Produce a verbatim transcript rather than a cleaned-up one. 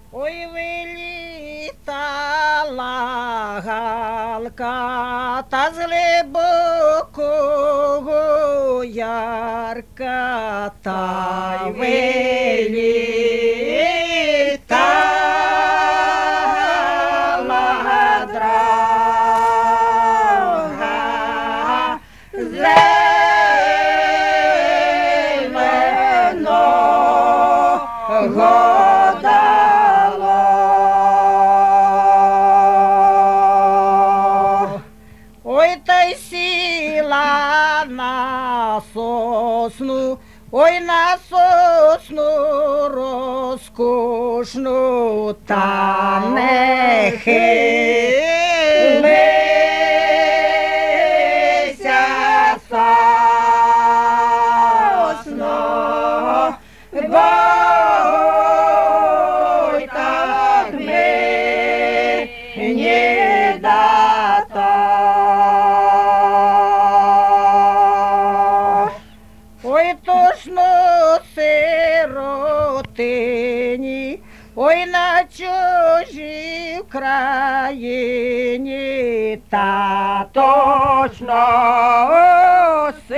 Ой, вилітала галка та з глибокого ярка, та й вилітала драга зеленого. Ой, та й сіла на сосну, ой, на сосну розкошну, та не хилися, сосно, бо й так мені дата. Ой, тошно сиротині, ой, на чужій країні, та точно